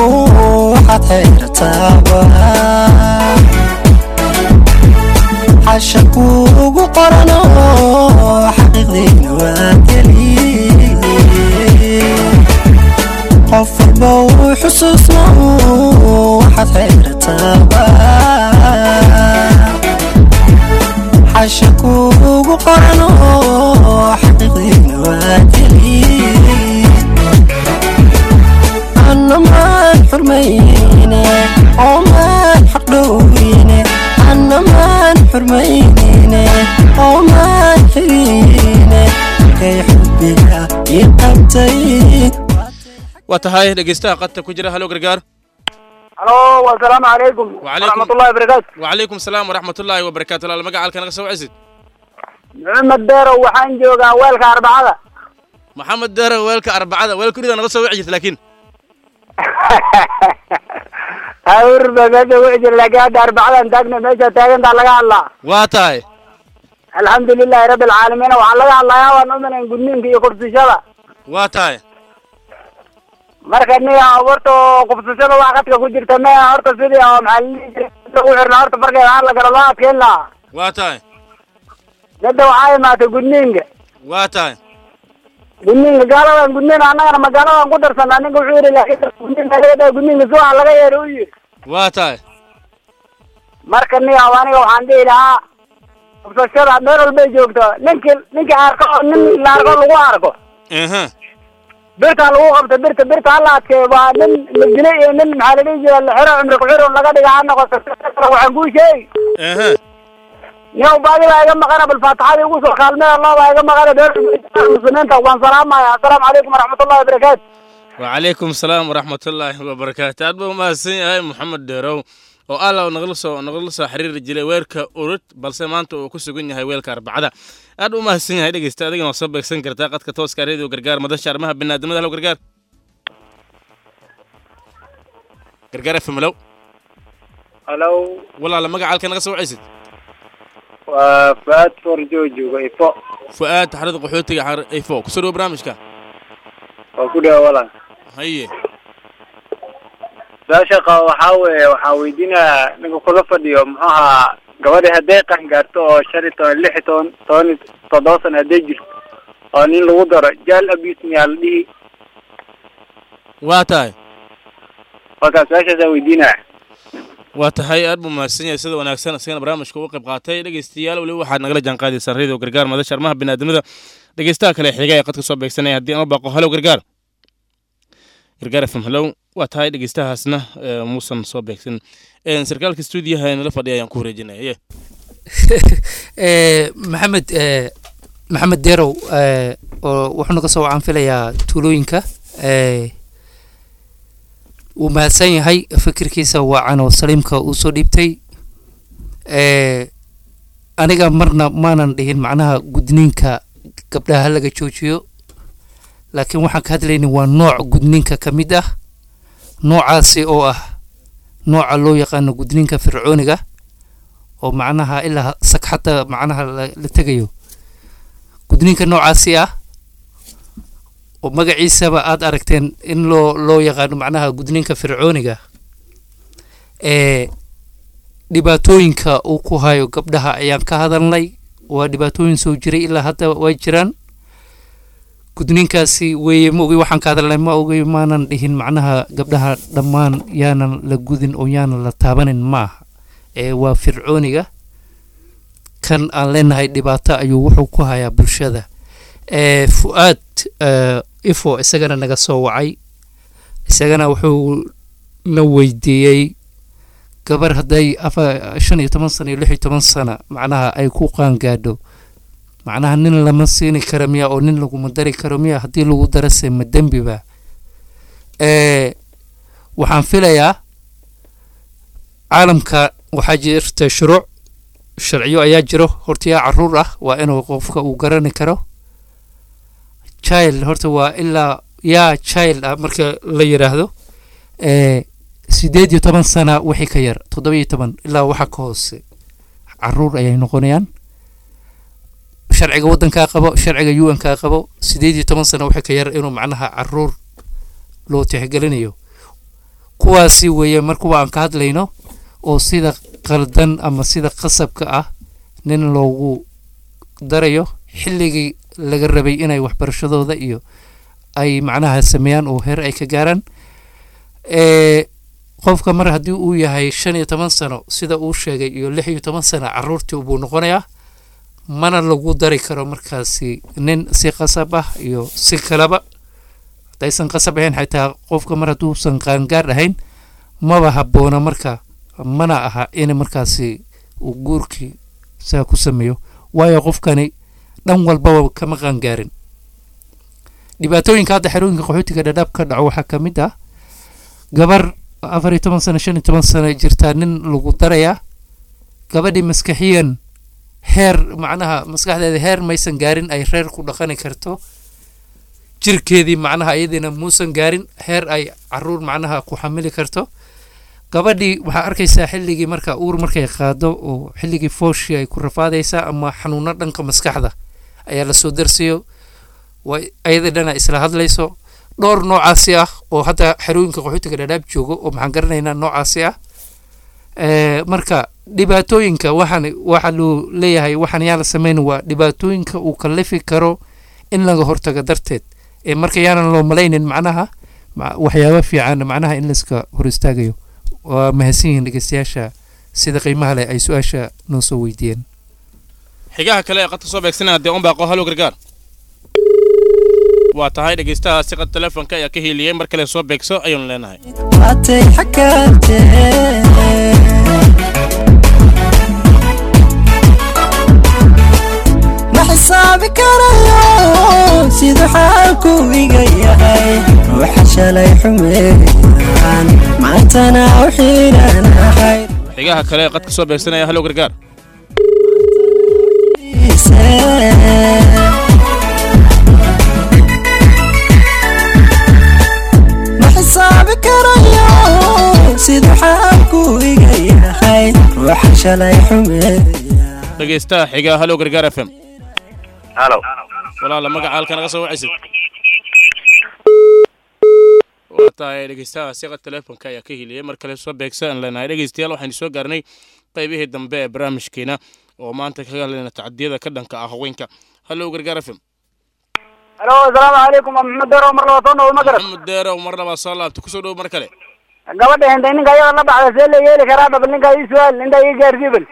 S3: حتيرتابا حشكو قرنا حقيقين واتلي قفر بو حسوسنا حتيرتابا حشكو قرنا حقيقين واتلي أنا ما حرميني وما حقدويني أنا ما حرميني وما حريني كي حبها يقبتي
S1: وتهاي dhegeystaha qadka ku jira halo gargaar
S4: halo والسلام عليكم ورحمة الله وبركاته
S1: وعليكم السلام ورحمة الله وبركاته la magaca halka naga soo cisid
S4: محمد دارو waxaan joogaa weelka arbacada
S1: محمد دارو weelka arbacada weel kurida naga soo wicid laakiin
S4: awrba meesha wixii laga hadda arbacada taagna meesha taagan taa laga hadlaa
S1: waa tahay
S4: alxamdulillahi rabbil caalamiin waxaa laga hadlayaa waan umanan gudniinka iyo kubsashada
S1: waa tahay
S4: marka niya horta kubsashada waa qadka ku jirta maya horta sidii oo maxaa lagu xirna horta markay aan la galo loo adkeyn lahaa
S1: waa tahay
S4: midda waxaa imaatay gudniinka
S1: waa tahay
S4: gudniinka gaaladan gudniin annagana magaaladan ku darsanaa ninka wuxuu yidhi laakiin gudniinka si waxa laga yeedha u yidhi
S1: waa tahay
S4: marka niya aniga waxaan dhihi lahaa kubsashada meel walbay joogto ninki arko oo nin la arko lagu arko birta lagu qabto birta hala adkeeyo waa nin la dilay iyo nin maxaa la dhihi jira la xiro cumri ku xiro laga dhiga ha noqoto waxaan kuu sheegi niyow baadi baa iga maqana bal faataxadii ugu soo kaalmee allah baa iga maqana beer muslimiinta waan salaamaya assalaamu calaykum waraxmatullahi wabarakaatu
S1: وعليكم السلام ورحمة الله وبركاته أدبو ما سين محمد ديرو oo alla naqliso xiriir jiray weerka urud balse maanta uu ku sugan yahay weelka arbacada aad u mahadsan yahay dhageysta adigana soo beegsan kartaa qadka tooska radio gargaar madasha arrimaha bini'aadamada halo gargaar fmlow
S4: halo
S1: walaal magaca halka naga soo wacaysid
S4: waa Fuad Forjoojo ifo
S1: Fuad xarada qaxootiga ifo ku soo barnaamijka
S4: oo ku dhaw walaal
S1: haye
S4: shaqa waxaa weydiinaa ninka kula fadhiyo muxuu ahaa gabadha hadday qan gaarto oo 15 16 17 sano hadday jirto oo nin lagu daro jaal abuse miyaa la dhihi
S1: waa tahay
S4: markaas meeshaas weydiinaa
S1: waa tahay aad buu mahadsan yahay sida wanaagsan asagana barnaamijka u qayb qaatay dhageystayaal wali waxaad nagala jaan qaadaysaa radio gargaar madasha arrimaha bini'aadamada dhageystaha kale xiga ee qadka soo beegsanaya haddii aan u baaqo halo gargaar fmlow waa tahay dhegeystahaasna muusan soo beegsan sarkaalka stuudiyaha nala fadhiya ayaan ku wareejinaya
S2: maxamed deerow oo wuxuu naga soo wacan filayaa tuulooyinka wuu mahadsan yahay fikirkiisa waacan oo saliimka uu soo dhiibtay aniga marna maanan dhihin macnaha gudniinka gabdhaha laga joojiyo laakiin waxaan ka hadlaynay waa nooc gudniinka ka mid ah noocaasi oo ah nooca loo yaqaano gudniinka fircooniga oo macnaha ilaa sagxadda macnaha la tegayo gudniinka noocaasi ah oo magaciisaba aad aragteen in loo yaqaano macnaha gudniinka fircooniga dhibaatooyinka uu ku hayo gabdhaha ayaan ka hadalnay waa dhibaatooyin soo jiray ilaa hadda way jiraan gudniinkaasi weeye ma ogi waxaan ka hadalnay ma ogi maanan dhihin macnaha gabdhaha dhammaan yaanan la gudin oo yaanan la taabanin maaha waa fircooniga kan aan leenahay dhibaato ayuu wuxuu ku hayaa bulshada Fuad ifo isagana naga soo wacay isagana wuxuu na weydiiyey gabar hadday 15 sano iyo 16 sano macnaha ay ku qaangaadho macnaha nin lama siini karo miya oo nin lagu madari karo miya haddii lagu darase ma dembiba waxaan filayaa caalamka waxaa jirta sharciyo ayaa jiro horta yaa caruur ah waa inuu qofka uu garani karo child horta waa ilaa yaa child ah marka la yiraahdo 18 sana wixii ka yar 17 ilaa waxa ka hoose caruur ayay noqonayaan sharciga wadanka qabo sharciga UN ka qabo 18 sano wixii ka yar inuu macnaha caruur loo tixgelinayo kuwaasi weeye markuu aan ka hadlayno oo sida qaldan ama sida qasabka ah nin loogu darayo xilligii laga rabay inay waxbarashadooda iyo ay macnaha sameeyaan oo heer ay ka gaaraan qofka mar haddii uu yahay 15 sano sida uu sheegay iyo 16 sano caruurtii uu noqonayaa mana lagu dari karo markaasi nin si qasab ah iyo si kalaba hadaysan qasab ahayn xitaa qofka mar hadduusan qaangaar ahayn maba habboona marka mana aha in markaasi uu guurkii saa ku sameeyo waayo qofkani dhan walbaba kama qaangaarin dhibaatooyinka hadda xerooyinka qaxootiga dhadhaab ka dhaco waxaa ka mid ah gabar 14 sano 15 sano jirtaa nin lagu darayaa gabadhii maskaxiyan heer macnaha maskaxdeeda heer maysan gaarin ay reer ku dhaqani karto jirkeedii macnaha iyadina muusan gaarin heer ay caruur macnaha ku xamili karto gabadhii waxaa arkaysaa xilligii marka uur markay qaado oo xilligii fooshii ay ku rafaadaysaa ama xanuuno dhanka maskaxda ayaa lasoo darsiyo ayada dhana isla hadlayso dhowr noocaasi ah oo hadda xerooyinka qaxootiga dhadhaab joogo oo maxaan garanaynaa noocaasi ah marka dhibaatooyinka waxaa loo leeyahay waxaan yaa la samayn waa dhibaatooyinka uu kalifi karo in laga hortago darteed marka yaanan loo malaynin macnaha waxyaaba fiican macnaha in layska hor istaagayo waa mahadsan yihiin dhegeystayaasha sida qiimaha leh ay su-aasha noo soo weydiiyeen
S1: xigaha kale ee qadka soo beegsanaya haddii un baaqo halo gargaar waa tahay dhegeystaha si qad telefoonka ayaa ka hiiliyey mar kale soo beegso ayaynu leenahay
S3: waatay xakaatee ma xisaabi karayo sida xaalku iga yahay ruuxa shalay xumeeyaan maantana u xiiranahay
S1: xigaha kale ee qadka soo beegsanaya halo gargaar
S3: حسابي كريو سيد حالكو يقيحي روح شلاي حمية
S1: dhegeystaha xigaa halo gargaar FM
S5: halo
S1: walaal magaca halka naga soo wacaysid waa tahay dhegeystaha si qad telefoonka ayaa ka hiliyay mar kale soo beegsan leenahay dhegeystayaal waxaan soo gaarnay qaybihii dambe ee barnaamijkeena oo maanta kaga hadlayna tacadiyada ka dhanka ah haweenka halo gargaar FM
S4: halo assalaamu calaykum maxamed deero mar laba soo dhawo magarad
S1: maxamed deero mar laba soo laabto kusoo dhawo mar kale
S4: gabadha hintay ninka ayada la baxda see la yeeli karaa dhab ninka ii su'aal ninka ii gaarsiibal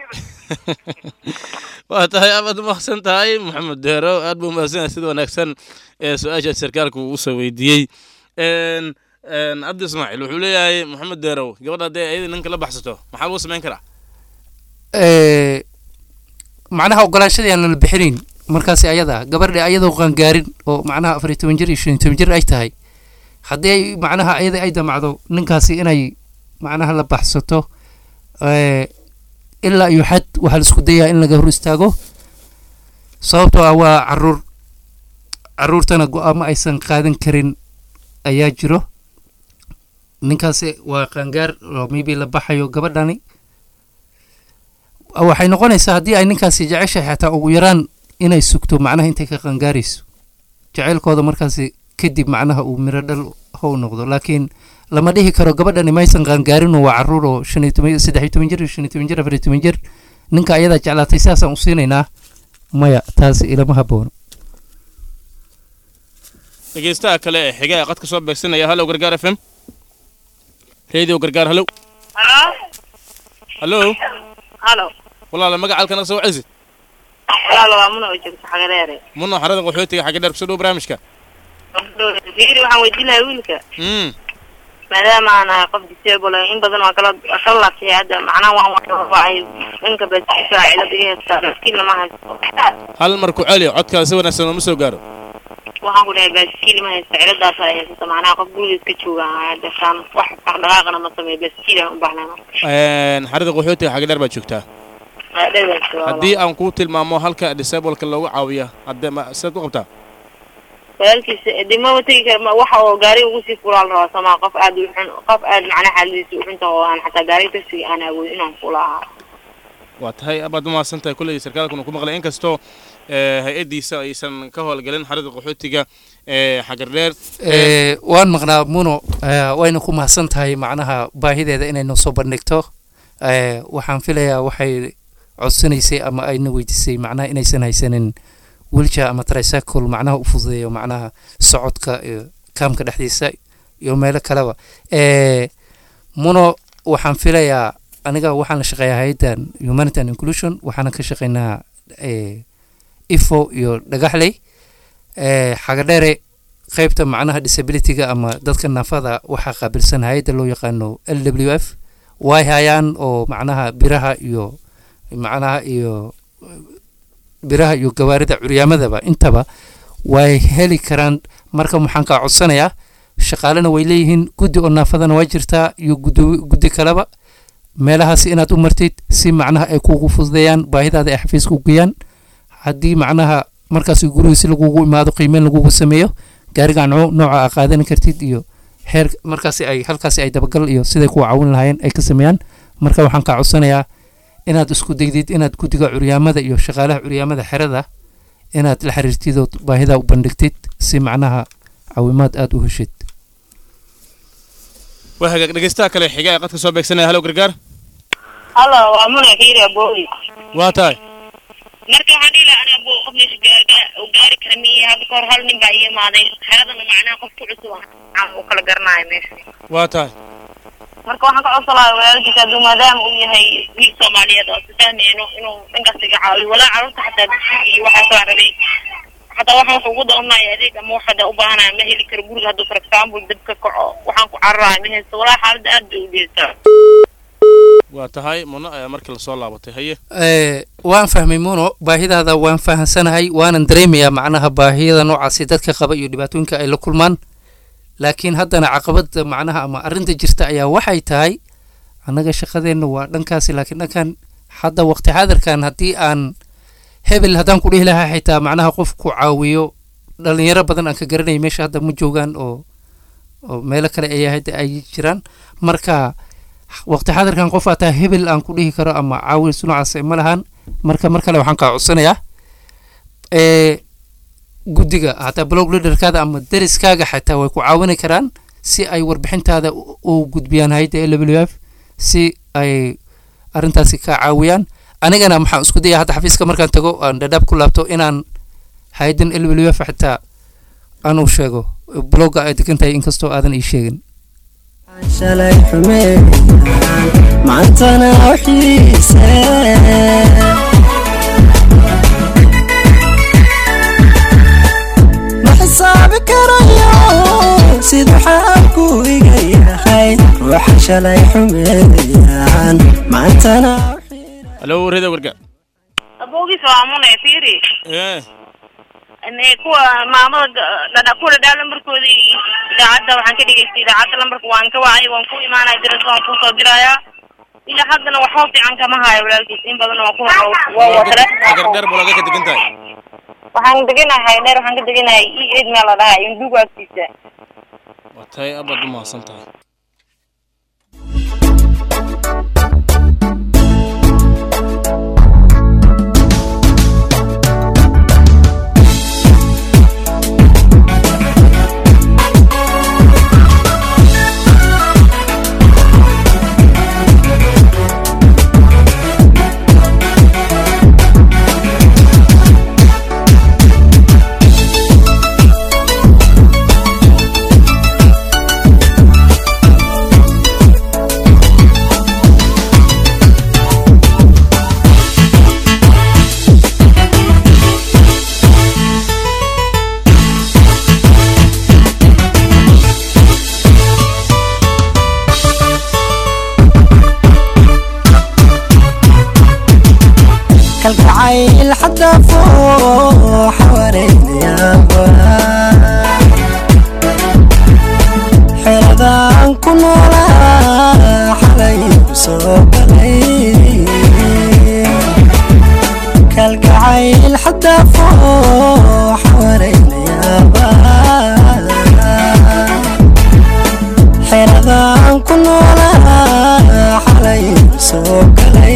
S1: waa tahay aad mahadsan tahay maxamed deero aad buu mahadsan sida wanaagsan ee su-aasha sarkaalku uu soo weydiiyey cabdi ismaaciil wuxuu leeyahay maxamed deero gabadha hadday ayada ninka la baxsato maxaa lagu samayn karaa
S2: macnaha ogolaanshadii aan la bixinin markaasi ayada gabadha ayadoo qaangaarin oo macnaha 14 jir iyo 15 jir ay tahay haddii ay macnaha ayada ay damacdo ninkaasi inay macnaha la baxsato ilaa iyo xad waxaa la isku dayaa in laga hor istaago sababtoo ah waa caruurtana go-aamo aysan qaadan karin ayaa jiro ninkaasi waa qaangaar oo maybe la baxayo gabadhani waxay noqonaysaa haddii ay ninkaasi jeceshahay xataa ugu yaraan inay sugto macnaha intay ka qaangaarayso jaceylkooda markaasi kadib macnaha uu miro dhal how noqdo laakiin lama dhihi karo gabadhani maysan qaangaarin oo waa caruur oo 13 jir 15 jir 14 jir ninka ayada jeclaatay sidaasaan u siinaynaa maya taasi ilama haboono
S1: dhegeystaha kale ee xigaa qadka soo beegsanaya halo gargaar FM radio gargaar halo halo
S6: halo
S1: walaal magaca halka naga soo wacaysid
S6: walaal waa muna joogta xagadeere
S1: muna xarada qaxootiga xagga dheer kusoo dhaw barnaamijka
S6: waxaan weydiinayaa wiilka maadaama aan ahay qof disable in badan waa kala laabtay hadda macnaha waan wacay dhanka basiisa cilad iga haysta laakiin lama haysto
S1: hal mar ku celi codkaada si wanaagsan uma soo gaaro
S6: waxaan ku dhahay basiil ma haysto ciladaas ay haysto macnaha qof gurigiisa ka jooga hadda wax dhaqdhaqaaqna ma sameeyo basiil aan u baahnaa
S1: xarada qaxootiga xagga dheer baad joogtaa haddii aan ku tilmaamo halka disableka loogu caawiya hadda sidaad u qabtaa
S6: walaalkiisa dima watagi kara waxa oo gaari ugu sii fulaan raba sama qof aad macnaha xaaladiisa u xunta oo aan xataa gaari taxi aan awoodin inaan fulaa
S1: waa tahay abaad mahadsan tahay kulligii sarkaalkuna ku maqlay inkastoo hay-adiisa aysan ka howlgelin xarada qaxootiga xagardheer
S2: waan maqnaa muno wayna ku mahadsan tahay macnaha baahideeda inay noo soo bandhigto waxaan filayaa waxay codsanaysay ama ayna weydiisay macnaha inaysan haysanin wilja ama tricycle macnaha u fududeeyo macnaha socodka kaamka dhexdiisa iyo meelo kaleba muno waxaan filayaa aniga waxaan la shaqeeyaa hay'addan humanity and inclusion waxaana ka shaqeynaa ifo iyo dhagaxley xagadheere qaybta macnaha disabilityga ama dadka naafada waxaa qaabilsan hay'adda loo yaqaano LWF way hayaan oo macnaha biraha iyo macnaha iyo biraha iyo gawaarida curyamadaba intaba way heli karaan marka waxaan ka codsanayaa shaqaalena way leeyihiin guddi oo naafadana waa jirtaa iyo guddi kaleba meelahaas inaad u martid si macnaha ay kuugu fududeeyaan baahidaada ay xafiiska u geeyaan haddii macnaha markaas guriga si lagugu imaado qiimeyn lagugu sameeyo gaariga nooca aa qaadan kartid iyo heer markaasi ay halkaasi ay dabagal iyo siday ku caawin lahaayeen ay ka sameeyaan marka waxaan ka codsanayaa inaad isku degdid inaad guddiga curyaamada iyo shaqaalaha curyaamada xerada inaad la xiriirtid oo baahida u bandhigtid si macnaha caawimaad aad u heshid
S1: وهاجك دقيستا كله حجاء قد كسب بكسنة هلو قرقار
S6: هلا وأمنا كير يا بوي
S1: واتاي
S6: مركز هذه لا أنا أبو قبل وقاري كرمية هذا كور هل من بعيه ما هذا معناه قف عسوا عم وكل قرناي ماشي
S1: واتاي
S6: مركز واحد أصلا ويرجع كذا ما دام ويا هي في الصومالية ده ثاني إنه نقص عاوي ولا عرفت حتى واحد صار لي حتى واحد وجود أمنا يديك أما واحد أبانا ما هي اللي كربول هذا فرق سام والدبك كعو واحد عراي ما هي الصورة حرد أدو بيتا
S1: واتهاي منا مركز الصلاة وتهيه
S2: waan fahmay muno baahidaada waan fahansanahay waanan dareemayaa macnaha baahida noocaasi dadka qaba iyo dhibaatooyinka ay la kulmaan laakiin haddana caqabada macnaha ama arrinta jirta ayaa waxay tahay annaga shaqadeenna waa dhankaasi laakiin dhankan hadda waqti xaadirkan haddii aan hebel haddaan ku dhihi lahaa xitaa macnaha qof ku caawiyo dhalinyaro badan aan ka garanay meesha hadda ma joogaan oo meelo kale ay jiraan marka waqti xaadirkan qof ataa hebel aan ku dhihi karo ama caawin noocaas ma lahan marka mar kale waxaan ka codsanayaa guddiga hataa blog leaderkaada ama deriskaaga xataa way ku caawin karaan si ay warbixintaada u gudbiyaan hay'adda LWF si ay arrintaasi ka caawiyaan anigana maxaan isku dayaa hadda xafiiska markaan tago aan dhadhaab ku laabto inaan hay'addan LWF xataa aanu sheego blogga ay degan tahay inkastoo aadan ii sheegin
S3: shalay xumeen maantana uxiise ma xisaabi karayo siduu xaalku iga yahay ruuxa shalay xumeen maantana
S1: هلو ريدا ورقة
S6: أبوي سوامون يفيري
S1: إيه
S6: إن كوا ماما لنا كوا دالم بركودي دعادة وحن كده يستي دعادة لم بركوا عنك وعي وانكو إيمانا يدرس وانكو صدرايا إلى حدنا وحوطي عنك ما هاي ولا الكيسين بدنا وكوا ووترة
S1: أقدر ولا كده تجنتاي
S6: وحن دقينا هاي نير وحن دقينا إيد مالا ده يندوق أكتيسة
S1: وتاي أبد ما صنتاي
S3: kalgacayl xadda foox wareegayaba xeradaan ku noolaa xalay ku soo galay kalgacayl xadda foox wareegayaba xeradaan ku noolaa xalay ku soo galay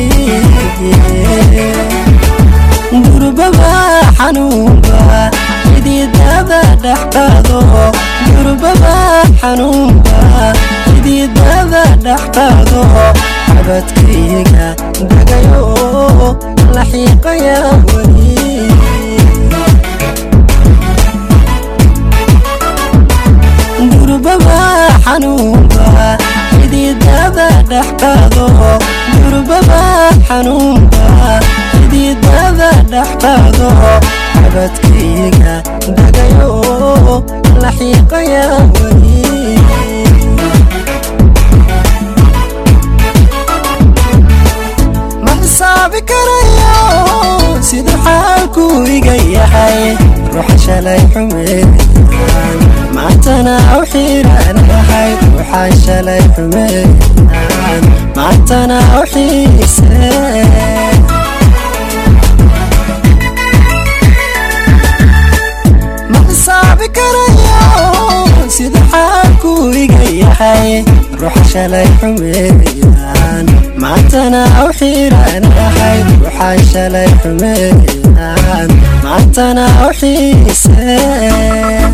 S3: durbaba xanuunba xididada dhexqaado durbaba xanuunba xididada dhexqaado xabadkayga dagayo la xiiqaya weli durbaba xanuunba xididada dhexqaado durbaba xanuunba xididada dhexqaado xabadkayga dagayo la xiiqaya weli ma xisaabi karayo siduu xaalku iga yahay ruuxa shalay xumeen maantana u xiran yahay ruuxa shalay xumeen maantana u xiise ma xisaabi karayo siduu xaalku iga yahay ruuxa shalay xumeeyaan maantana u xiran yahay ruuxa shalay xumeeyaan maantana u xiiseen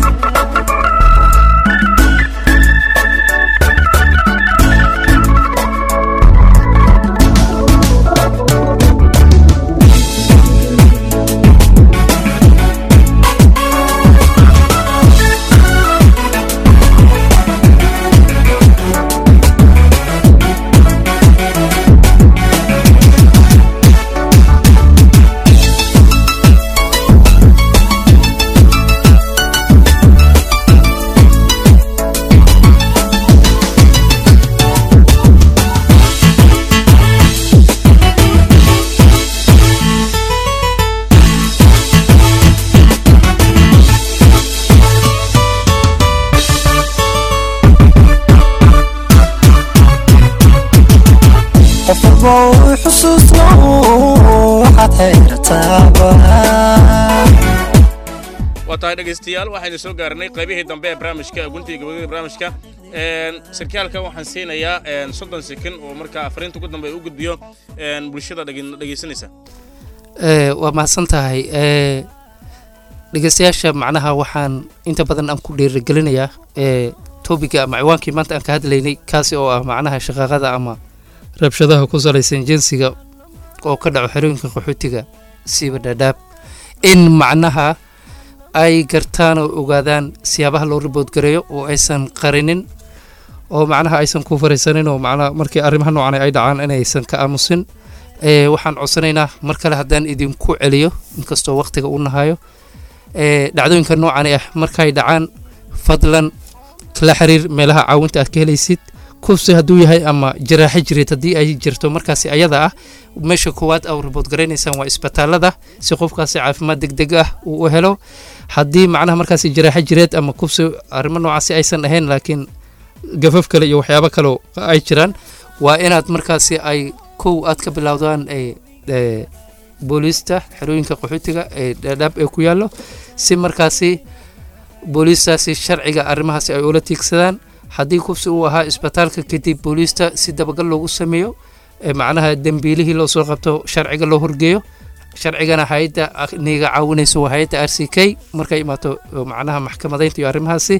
S3: xusuusno waxaad xeertaaba
S1: watahay dhageystayaal waxaynu soo gaarnay qaybihii dambe ee barnaamijka guntiga gabagabada barnaamijka sarkaalka waxaan siinayaa 30 second oo markaa fariinta ugu dambe u gudbiyo bulshada dhageysanaysa
S2: waa mahadsan tahay dhageystayaasha macnaha waxaan inta badan aan ku dhiirigelinayaa topiga ama ciwaankii maanta aan ka hadlaynay kaasi oo ah macnaha shaqaaqada ama rabshadaha ku salaysan jinsiga oo ka dhaco xerooyinka qaxootiga siiba Dadaab in macnaha ay gartaan oo ogaadaan siyaabaha loo ribood gareeyo oo aysan qarinin oo macnaha aysan ku fareysanin oo macnaha markii arrimaha noocan ay dhacaan inaysan ka aamusin waxaan codsanaynaa mar kale haddaan idinku celiyo inkastoo waqtiga uu nahayo dhacdooyinka noocan ah markay dhacaan fadlan kala xiriir meelaha caawinta aad ka helaysid kufsi hadduu yahay ama jaraaxo jireed haddii ay jirto markaasi ayada ah meesha koowaad aad ribood gareynaysaan waa isbitaalada si qofkaasi caafimaad degdeg ah uu u helo haddii macnaha markaasi jaraaxo jireed ama kufsi arrimo noocaasi aysan ahayn laakiin gafaf kale iyo waxyaabo kale ay jiraan waa inaad markaasi ay kow aad ka bilowdaan booliista xerooyinka qaxootiga ee Dadaab ee ku yaallo si markaasi booliistaasi sharciga arrimahaasi ay ula tiigsadaan haddii kufsi uu ahaa isbitaalka kadib booliista si dabagal loogu sameeyo macnaha dambiilihii loo soo qabto sharciga loo horgeeyo sharcigana hay'adda niga caawinayso waa hay'adda RCK markay imaato macnaha maxkamadaynta iyo arrimahaasi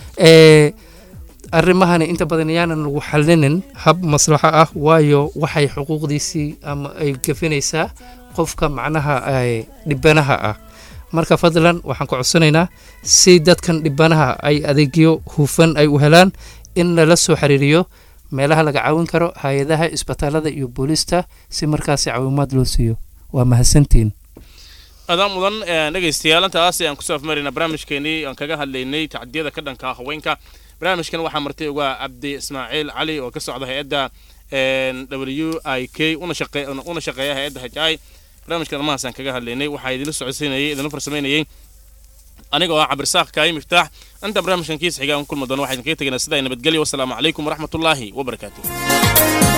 S2: arrimahani inta badan yaanan lagu xallinin hab maslaxa ah waayo waxay xuquuqdiisii ama ay gafinaysaa qofka macnaha dhibanaha ah marka fadlan waxaan ku codsanaynaa si dadkan dhibanaha ay adeegyo hufan ay u helaan in lala soo xiriiriyo meelaha laga caawin karo hay'adaha isbitaalada iyo booliista si markaasi caawimaad loo siiyo waa mahadsantiin
S1: adan mudan dhageystayaal intaas aan ku soo afmarina barnaamijkeeni aan kaga hadlaynay tacdiyada ka dhanka haweenka barnaamijkan waxaa martay uga Abdi Ismaaciil Cali oo ka socda hay'adda WIK una shaqeeya hay'adda HI barnaamijkan maasan kaga hadlaynay waxa idin socodsiinayay idin farsameynayay aniga oo Cabirsaaq Kaay Miftaax inta barnaamijkan kiis xiga aan kulmo doon waxa idin kaga tagnaa sida nabadgelyo wassalaamu calaykum waraxmatullaahi wabarakaatuh